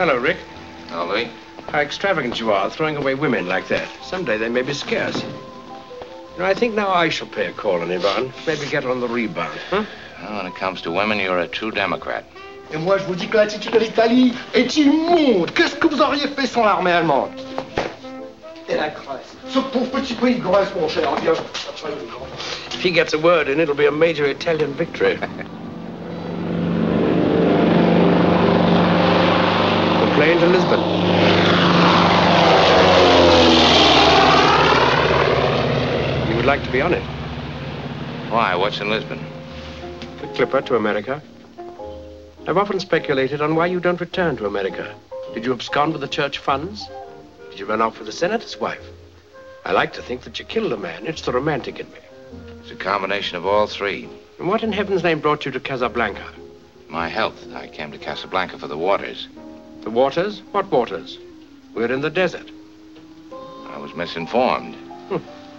Hello, Rick. Hello, Lee. How extravagant you are, throwing away women like that. Someday they may be scarce. You know, I think now I shall pay a call on Yvonne. Maybe get her on the rebound, huh? Well, when it comes to women, you're a true Democrat. Et moi, je vous dis que l'attitude de l'Italie est immonde. Qu'est-ce que vous auriez fait sans l'armée allemande? Et la Grèce. Ce pauvre petit pays de Grèce, mon cher. Viens. If he gets a word in, it'll be a major Italian victory. We're playing to Lisbon. You would like to be on it? Why? What's in Lisbon? The Clipper to America. I've often speculated on why you don't return to America. Did you abscond with the church funds? Did you run off with the senator's wife? I like to think that you killed a man. It's the romantic in me. It's a combination of all three. And what in heaven's name brought you to Casablanca? My health. I came to Casablanca for the waters. The waters? What waters? We're in the desert. I was misinformed.